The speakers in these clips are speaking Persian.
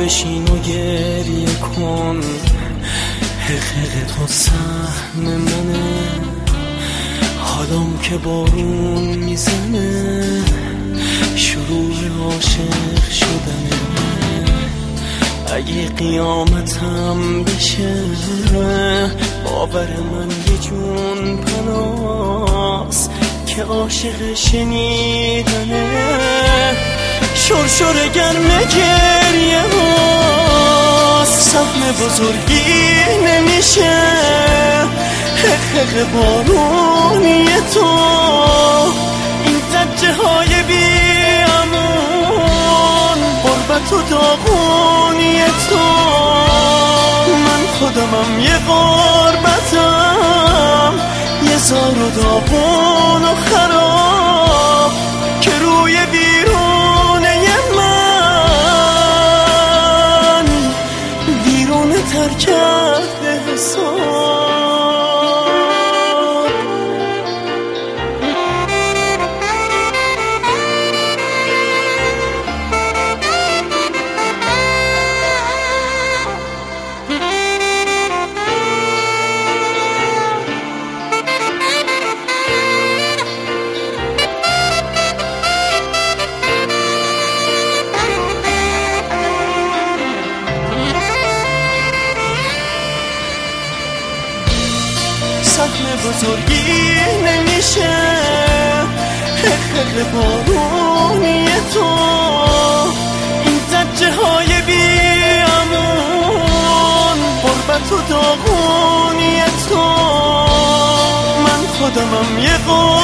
بشین و گریه کن، حقیقت تو سهم منه، حالم که بارون میزنه، شروع عاشق شدنه. اگه قیامتم بشه باور من یه جون پناس که عاشق شنیدنه. شرشر گرم گریه هاست، سهم بزرگی نمیشه، حقیق بارونی تو، این زجه های بیامون، غربت و داغونی تو. من خودمم یه غربتم، یه زار و داغون و خراب که روی بیرونه من ویرونه تر کرده حساب. سهم بزرگی نمیشه، حقیق بارونی تو، این زجه های بیامون، غربت و داغونی تو. من خودمم یه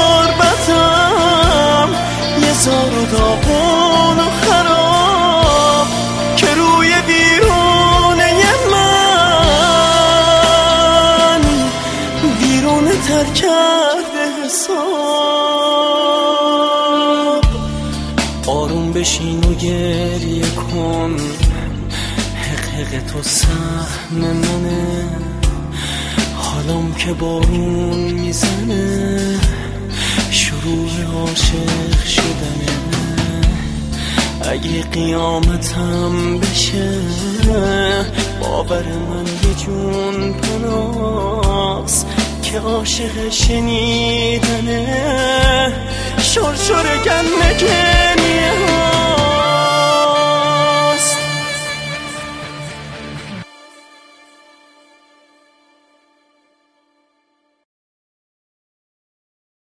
غربتم، یه زار و داغون و خراب که روی بیرونه من ویرونه تر کرده حساب. آروم بشین و گریه کن، حقیق تو سهم منه، حالم که بارون میزنه، شروع عاشق شدنه. اگه قیامتم بشه باور من یه جون پناس که عاشق شنیدنه. شرشر گرم